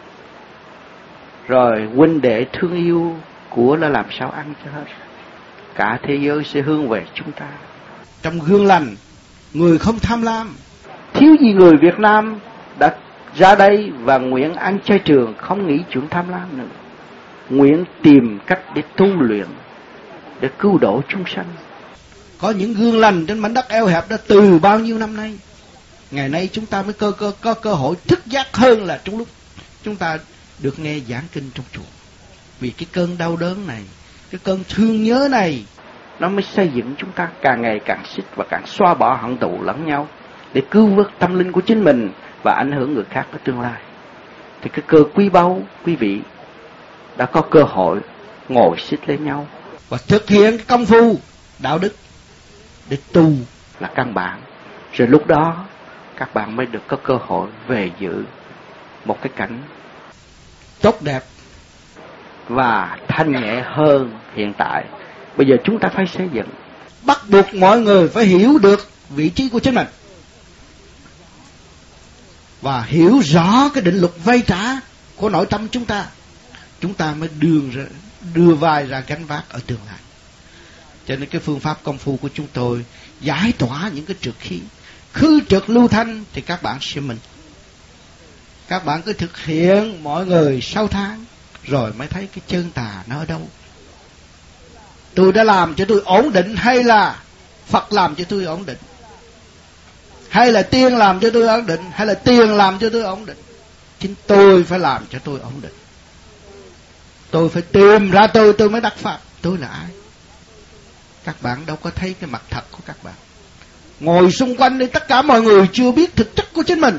Rồi huynh đệ thương yêu của là làm sao ăn cho hết. Cả thế giới sẽ hướng về chúng ta. Trong gương lành, người không tham lam. Thiếu gì người Việt Nam đã ra đây và nguyện ăn chay trường, không nghĩ chuyện tham lam nữa. Nguyện tìm cách để tu luyện, để cứu độ chúng sanh. Có những gương lành trên mảnh đất eo hẹp đó từ bao nhiêu năm nay. Ngày nay chúng ta mới cơ, cơ, có cơ hội thức giác hơn là trong lúc chúng ta được nghe giảng kinh trong chùa. Vì cái cơn đau đớn này, cái cơn thương nhớ này, nó mới xây dựng chúng ta càng ngày càng xích và càng xóa bỏ hận thù lẫn nhau để cứu vớt tâm linh của chính mình và ảnh hưởng người khác ở tương lai. Thì cái cơ quý báu, quý vị đã có cơ hội ngồi xích lên nhau và thực hiện cái công phu đạo đức để tu là căn bản. Rồi lúc đó các bạn mới được có cơ hội về dự một cái cảnh tốt đẹp và thanh nhẹ hơn hiện tại. Bây giờ chúng ta phải xây dựng, bắt buộc mọi người phải hiểu được vị trí của chính mình và hiểu rõ cái định luật vay trả của nội tâm chúng ta. Chúng ta mới đưa ra, đưa vai ra gánh vác ở tương lai. Cho nên cái phương pháp công phu của chúng tôi giải tỏa những cái trượt khí, khứ trượt lưu thanh thì các bạn sẽ minh. Các bạn cứ thực hiện mọi người sáu tháng rồi mới thấy cái chân tà nó ở đâu. Tôi đã làm cho tôi ổn định hay là Phật làm cho tôi ổn định? Hay là tiên làm cho tôi ổn định? Hay là tiền làm cho tôi ổn định? Chính tôi phải làm cho tôi ổn định. Tôi phải tìm ra tôi, tôi mới đắc pháp. Tôi là ai? Các bạn đâu có thấy cái mặt thật của các bạn. Ngồi xung quanh đây tất cả mọi người chưa biết thực chất của chính mình.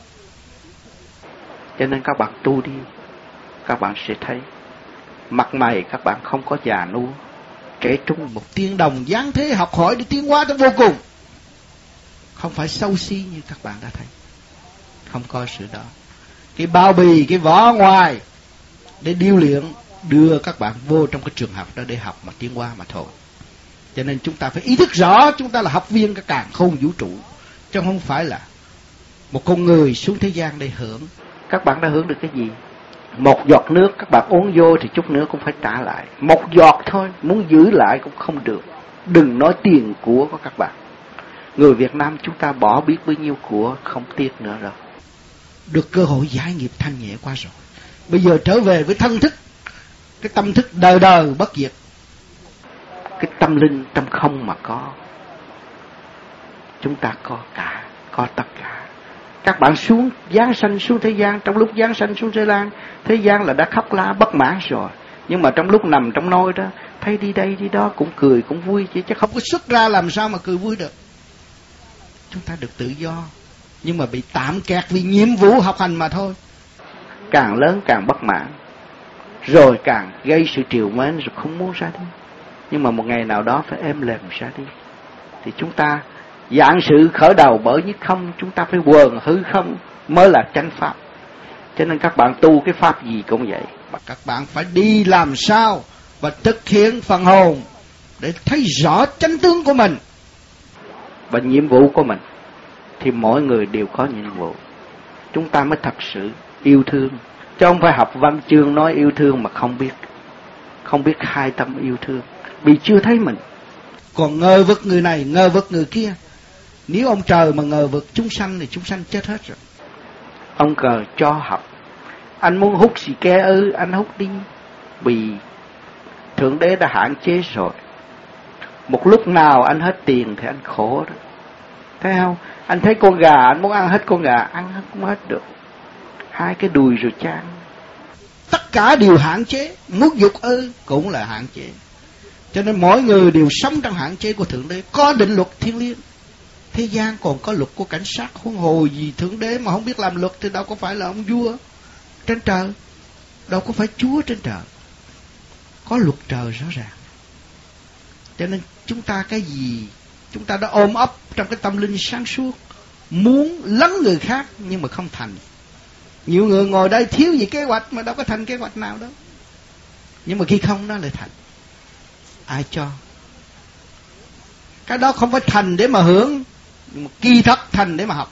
Cho nên các bạn tu đi, các bạn sẽ thấy mặt mày các bạn không có già nua, trẻ trung, một tiên đồng dáng thế học hỏi để tiến hóa tới vô cùng. Không phải xấu xí như các bạn đã thấy. Không có sự đó. Cái bao bì, cái vỏ ngoài để điêu luyện đưa các bạn vô trong cái trường học đó để học mà tiến hóa mà thôi. Cho nên chúng ta phải ý thức rõ chúng ta là học viên cái càn khôn vũ trụ, chứ không phải là một con người xuống thế gian để hưởng. Các bạn đã hưởng được cái gì? Một giọt nước các bạn uống vô thì chút nữa cũng phải trả lại. Một giọt thôi, muốn giữ lại cũng không được. Đừng nói tiền của của các bạn. Người Việt Nam chúng ta bỏ biết bao nhiêu của, không tiếc nữa rồi. Được cơ hội giải nghiệp thanh nhẹ qua rồi. Bây giờ trở về với thân thức, cái tâm thức đời đời bất diệt. Cái tâm linh tâm không mà có. Chúng ta có cả, có tất cả. Các bạn xuống giáng sanh xuống thế gian, trong lúc giáng sanh xuống thế gian, thế gian là đã khóc la bất mãn rồi. Nhưng mà trong lúc nằm trong nôi đó, thấy đi đây đi đó cũng cười cũng vui chứ, chứ không có xuất ra làm sao mà cười vui được. Chúng ta được tự do, nhưng mà bị tạm kẹt vì nhiệm vụ học hành mà thôi. Càng lớn càng bất mãn, rồi càng gây sự trìu mến rồi không muốn ra đi. Nhưng mà một ngày nào đó phải êm lềm ra đi. Thì chúng ta dạng sự khởi đầu bởi nhất không, chúng ta phải quần hư không mới là chánh pháp. Cho nên các bạn tu cái pháp gì cũng vậy, mà các bạn phải đi làm sao và thực hiện phần hồn để thấy rõ chánh tướng của mình và nhiệm vụ của mình. Thì mỗi người đều có nhiệm vụ. Chúng ta mới thật sự yêu thương, chứ không phải học văn chương nói yêu thương mà không biết, không biết khai tâm yêu thương, vì chưa thấy mình. Còn ngờ vực người này, ngờ vực người kia. Nếu ông trời mà ngờ vực chúng sanh thì chúng sanh chết hết rồi. Ông trời cho học. Anh muốn hút xì ke ư, anh hút đi. Vì Thượng Đế đã hạn chế rồi. Một lúc nào anh hết tiền thì anh khổ đó. Thấy không? Anh thấy con gà, anh muốn ăn hết con gà, ăn không hết được. Hai cái đùi rồi chán. Tất tất cả đều hạn chế. Muốn dục ư cũng là hạn chế. Cho nên mỗi người đều sống trong hạn chế của Thượng Đế. Có định luật thiên liêng. Thế gian còn có luật của cảnh sát, huống hồ gì Thượng Đế mà không biết làm luật thì đâu có phải là ông vua trên trời, đâu có phải Chúa trên trời. Có luật trời rõ ràng. Cho nên chúng ta cái gì chúng ta đã ôm ấp trong cái tâm linh sáng suốt, muốn lấn người khác nhưng mà không thành. Nhiều người ngồi đây thiếu gì kế hoạch mà đâu có thành kế hoạch nào đâu. Nhưng mà khi không nó lại thành. Ai cho? Cái đó không phải thành để mà hưởng, nhưng mà kỳ thật thành để mà học.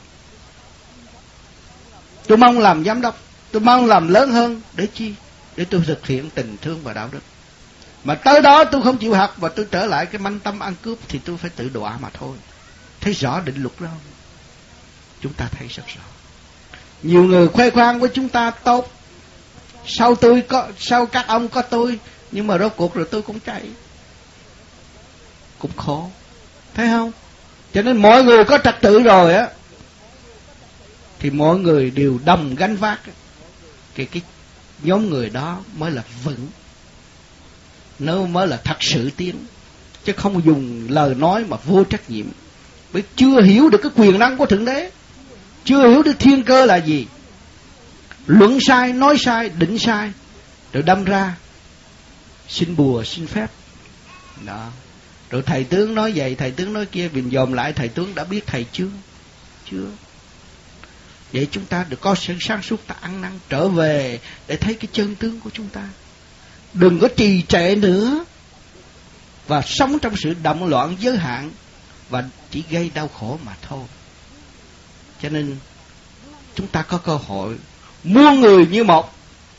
Tôi mong làm giám đốc, tôi mong làm lớn hơn. Để chi? Để tôi thực hiện tình thương và đạo đức. Mà tới đó tôi không chịu học và tôi trở lại cái manh tâm ăn cướp thì tôi phải tự đọa mà thôi. Thấy rõ định luật đó không? Chúng ta thấy rất rõ. Nhiều người khoe khoang với chúng ta tốt. Sau tôi có, sau các ông có tôi, nhưng mà rốt cuộc rồi tôi cũng chạy. Cũng khổ. Thấy không? Cho nên mọi người có trật tự rồi á, thì mọi người đều đồng gánh vác. Cái, cái nhóm người đó mới là vững. Nó mới là thật sự tiến. Chứ không dùng lời nói mà vô trách nhiệm. Bởi chưa hiểu được cái quyền năng của Thượng Đế, chưa hiểu được thiên cơ là gì. Luận sai, nói sai, định sai, rồi đâm ra xin bùa, xin phép. Đó. Rồi thầy tướng nói vậy, thầy tướng nói kia, bình dòm lại thầy tướng đã biết thầy chưa? Chưa. Vậy chúng ta được có sự sáng suốt, ta ăn năn trở về để thấy cái chân tướng của chúng ta. Đừng có trì trệ nữa và sống trong sự động loạn giới hạn và chỉ gây đau khổ mà thôi. Cho nên chúng ta có cơ hội muôn người như một,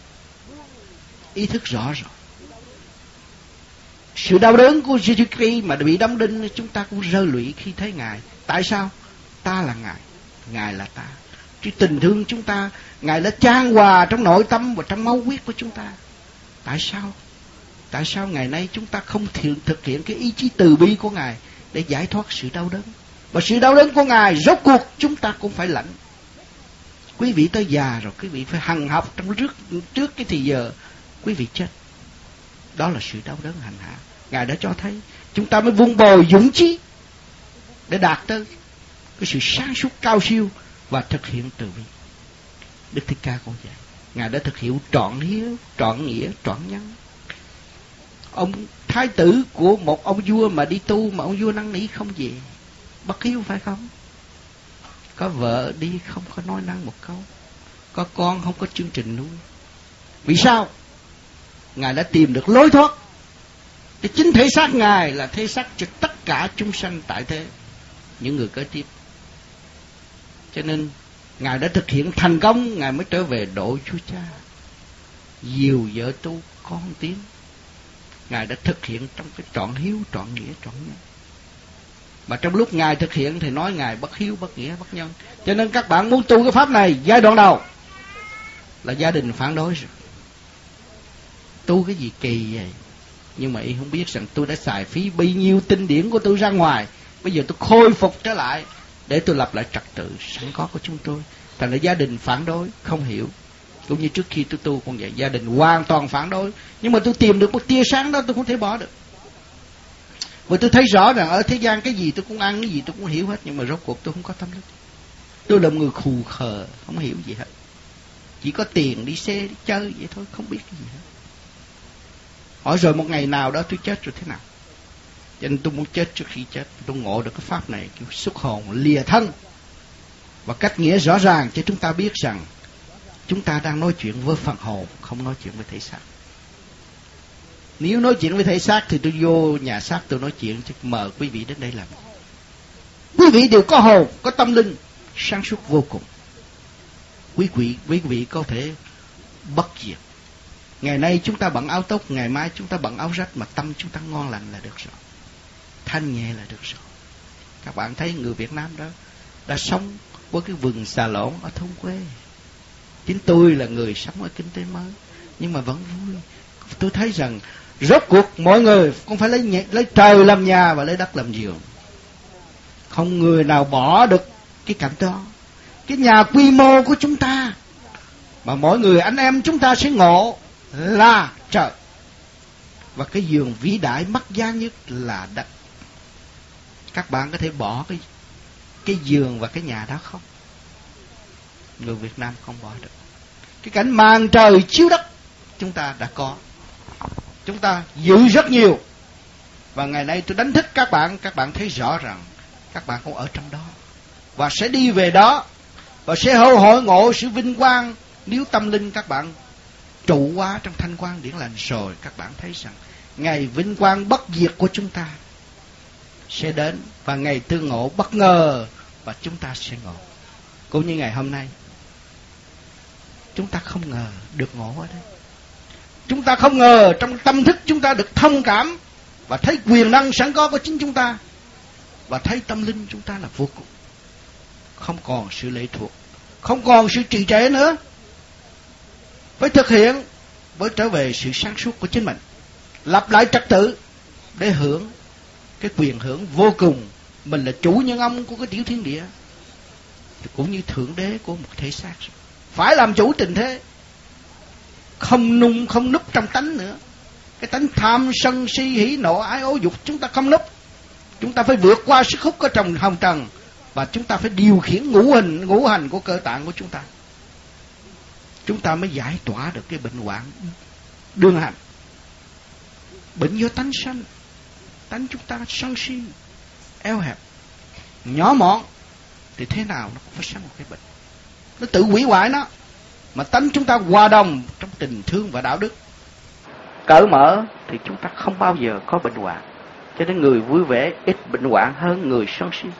ý thức rõ rồi. Sự đau đớn của Jesus Christ mà bị đóng đinh, chúng ta cũng rơi lụy khi thấy Ngài. Tại sao? Ta là Ngài, Ngài là ta. Chứ tình thương chúng ta, Ngài đã chan hòa trong nội tâm và trong máu huyết của chúng ta. Tại sao? Tại sao ngày nay chúng ta không thực hiện cái ý chí từ bi của Ngài để giải thoát sự đau đớn? Và sự đau đớn của Ngài rốt cuộc chúng ta cũng phải lãnh. Quý vị tới già rồi, quý vị phải hằng học trong trước, trước cái thì giờ quý vị chết. Đó là sự đau đớn hành hạ. Ngài đã cho thấy. Chúng ta mới vun bồi dũng chí để đạt tới cái sự sáng suốt cao siêu và thực hiện từ bi. Đức Thích Ca cũng vậy. Ngài đã thực hiện trọn hiếu, trọn nghĩa, trọn nhân. Ông thái tử của một ông vua mà đi tu mà ông vua năn nỉ không về, bất hiếu phải không? Có vợ đi không có nói năng một câu, có con không có chương trình nuôi. Vì sao? Ngài đã tìm được lối thoát. Cái chính thể xác Ngài là thể xác cho tất cả chúng sanh tại thế, những người kế tiếp. Cho nên Ngài đã thực hiện thành công, Ngài mới trở về độ Chúa Cha. Dìu vợ tu con tiếng. Ngài đã thực hiện trong cái trọn hiếu, trọn nghĩa, trọn nhân. Mà trong lúc Ngài thực hiện thì nói Ngài bất hiếu, bất nghĩa, bất nhân. Cho nên các bạn muốn tu cái pháp này, giai đoạn đầu là gia đình phản đối rồi. Tu cái gì kỳ vậy? Nhưng mà y không biết rằng tôi đã xài phí bấy nhiêu tinh điển của tôi ra ngoài. Bây giờ tôi khôi phục trở lại để tôi lập lại trật tự sẵn có của chúng tôi. Thành ra gia đình phản đối, không hiểu. Cũng như trước khi tôi tu cũng vậy, gia đình hoàn toàn phản đối. Nhưng mà tôi tìm được một tia sáng đó, tôi không thể bỏ được. Và tôi thấy rõ rằng ở thế gian cái gì tôi cũng ăn, cái gì tôi cũng hiểu hết. Nhưng mà rốt cuộc tôi không có tâm linh. Tôi là một người khù khờ, không hiểu gì hết. Chỉ có tiền đi xe, đi chơi vậy thôi, không biết cái gì hết. Hỏi rồi một ngày nào đó tôi chết rồi thế nào? Cho nên tôi muốn chết trước khi chết. Tôi ngộ được cái pháp này, kiểu xuất hồn lìa thân. Và cách nghĩa rõ ràng cho chúng ta biết rằng chúng ta đang nói chuyện với phần hồn, không nói chuyện với thể xác. Nếu nói chuyện với thể xác thì tôi vô nhà xác tôi nói chuyện, chứ mời quý vị đến đây làm. Quý vị đều có hồn, có tâm linh, sáng suốt vô cùng. Quý vị, quý vị có thể bất diệt. Ngày nay chúng ta bận áo tóc, ngày mai chúng ta bận áo rách, mà tâm chúng ta ngon lành là được rồi. Thanh nhẹ là được rồi. Các bạn thấy người Việt Nam đó đã sống với cái vườn xà lộn ở thôn quê. Chính tôi là người sống ở kinh tế mới, nhưng mà vẫn vui. Tôi thấy rằng rốt cuộc mọi người không phải lấy lấy trời làm nhà và lấy đất làm giường. Không người nào bỏ được cái cảnh đó. Cái nhà quy mô của chúng ta mà mỗi người anh em chúng ta sẽ ngộ là trời. Và cái giường vĩ đại mắc giá nhất là đất. Các bạn có thể bỏ cái cái giường và cái nhà đó không? Người Việt Nam không bỏ được. Cái cảnh màn trời chiếu đất chúng ta đã có, chúng ta giữ rất nhiều. Và ngày nay tôi đánh thức các bạn, các bạn thấy rõ rằng các bạn cũng ở trong đó và sẽ đi về đó và sẽ hội ngộ sự vinh quang. Nếu tâm linh các bạn trụ quá trong thanh quan điển lành rồi, các bạn thấy rằng ngày vinh quang bất diệt của chúng ta sẽ đến, và ngày tương ngộ bất ngờ và chúng ta sẽ ngộ. Cũng như ngày hôm nay, chúng ta không ngờ được ngộ ở đây. Chúng ta không ngờ trong tâm thức chúng ta được thông cảm và thấy quyền năng sẵn có của chính chúng ta, và thấy tâm linh chúng ta là vô cùng, không còn sự lệ thuộc, không còn sự trì trệ nữa. Phải thực hiện, mới trở về sự sáng suốt của chính mình, lập lại trật tự để hưởng cái quyền hưởng vô cùng. Mình là chủ nhân ông của cái tiểu thiên địa, cũng như thượng đế của một thể xác. Phải làm chủ tình thế, không nung không núp trong tánh nữa. Cái tánh tham sân si hỉ nộ ái ố dục chúng ta không núp. Chúng ta phải vượt qua sức hút ở trong hồng trần, và chúng ta phải điều khiển ngũ hình ngũ hành của cơ tạng của chúng ta. Chúng ta mới giải tỏa được cái bệnh hoạn đương hành. Bệnh do tánh sanh. Tánh chúng ta sân si, eo hẹp, nhỏ mọn, thì thế nào nó cũng phải sinh một cái bệnh. Nó tự hủy hoại nó. Mà tánh chúng ta hòa đồng trong tình thương và đạo đức, cởi mở, thì chúng ta không bao giờ có bệnh hoạn. Cho nên người vui vẻ ít bệnh hoạn hơn người sân si.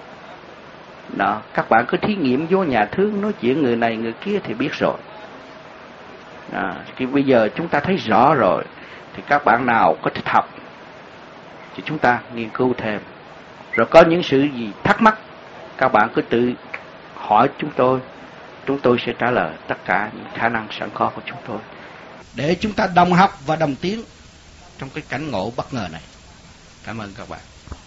Đó, các bạn cứ thí nghiệm vô nhà thương, nói chuyện người này người kia thì biết rồi. Đó, khi bây giờ chúng ta thấy rõ rồi, thì các bạn nào có thích học thì chúng ta nghiên cứu thêm. Rồi có những sự gì thắc mắc, các bạn cứ tự hỏi chúng tôi. Chúng tôi sẽ trả lời tất cả những khả năng sẵn có của chúng tôi, để chúng ta đồng học và đồng tiến trong cái cảnh ngộ bất ngờ này. Cảm ơn các bạn.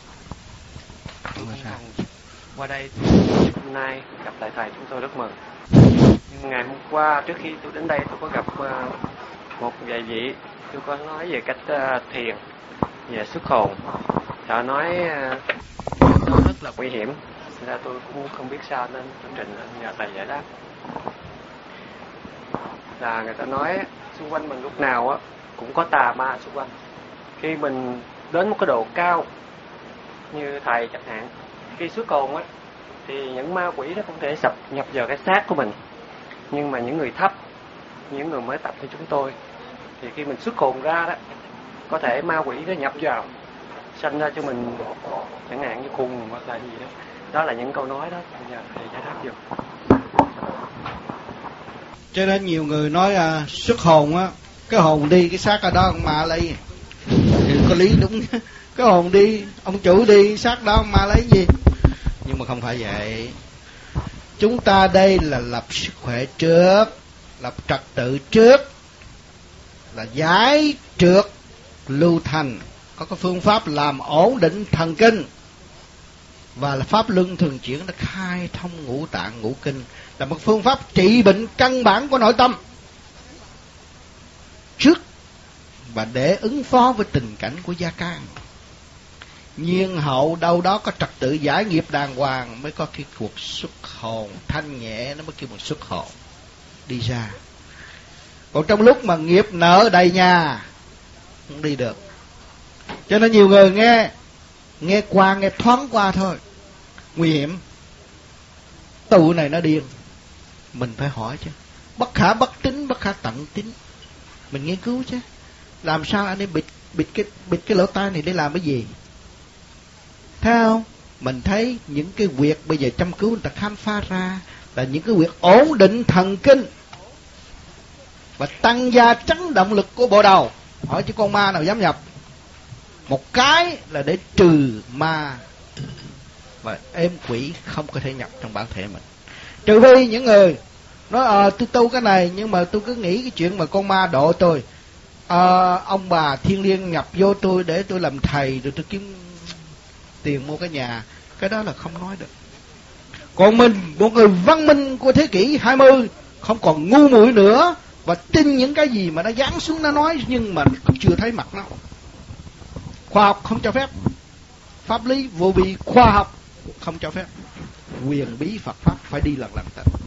Cảm ơn sao? Qua đây hôm nay gặp lại thầy, chúng tôi rất mừng. Nhưng ngày hôm qua trước khi tôi đến đây, tôi có gặp một vài vị. Tôi có nói về cách thiền, về xuất hồn. Họ nói nó rất là nguy hiểm. Thật ra tôi cũng không biết sao nên chương trình nhờ thầy giải đáp. Là người ta nói xung quanh mình lúc nào á cũng có tà ma xung quanh. Khi mình đến một cái độ cao như thầy chẳng hạn, khi xuất hồn á thì những ma quỷ nó không thể sập nhập vào cái xác của mình. Nhưng mà những người thấp, những người mới tập như chúng tôi, thì khi mình xuất hồn ra đó, có thể ma quỷ nó nhập vào, sanh ra cho mình chẳng hạn như khùng hoặc là gì đó. Đó là những câu nói đó, bây giờ thầy giải đáp được. Cho nên nhiều người nói à, xuất hồn á, cái hồn đi, cái xác ở đó ông ma lấy. Thì có lý đúng. Cái hồn đi, ông chủ đi, xác đó ông ma lấy gì? Nhưng mà không phải vậy. Chúng ta đây là lập sức khỏe trước, lập trật tự trước, là giải trượt lưu thành. Có cái phương pháp làm ổn định thần kinh, và là pháp luân thường chuyển, nó khai thông ngũ tạng ngũ kinh, là một phương pháp trị bệnh căn bản của nội tâm trước, và để ứng phó với tình cảnh của gia can. Nhiên hậu đâu đó có trật tự giải nghiệp đàng hoàng, mới có cái cuộc xuất hồn thanh nhẹ, nó mới kêu một xuất hồn đi ra. Còn trong lúc mà nghiệp nợ đầy nhà, không đi được. Cho nên nhiều người nghe nghe qua, nghe thoáng qua thôi, nguy hiểm. Tụ này nó điên, mình phải hỏi chứ. Bất khả bất tín, bất khả tận tín, mình nghiên cứu chứ. Làm sao anh ấy bịt bịt cái bịt cái lỗ tai này để làm cái gì? Thấy không? Mình thấy những cái việc bây giờ chăm cứu người ta khám phá ra là những cái việc ổn định thần kinh và tăng gia chấn động lực của bộ đầu. Hỏi chứ con ma nào dám nhập? Một cái là để trừ ma, và êm quỷ không có thể nhập trong bản thể mình. Trừ vì những người nói ờ à, tôi tu cái này, nhưng mà tôi cứ nghĩ cái chuyện mà con ma độ tôi, à, ông bà thiên liêng nhập vô tôi để tôi làm thầy, rồi tôi kiếm tiền mua cái nhà. Cái đó là không nói được. Còn mình, một người văn minh của thế kỷ hai mươi, không còn ngu muội nữa, và tin những cái gì mà nó giáng xuống nó nói, nhưng mà chưa thấy mặt nó. Khoa học không cho phép, pháp lý vô vi khoa học không cho phép, quyền bí Phật pháp phải đi lần lần tới.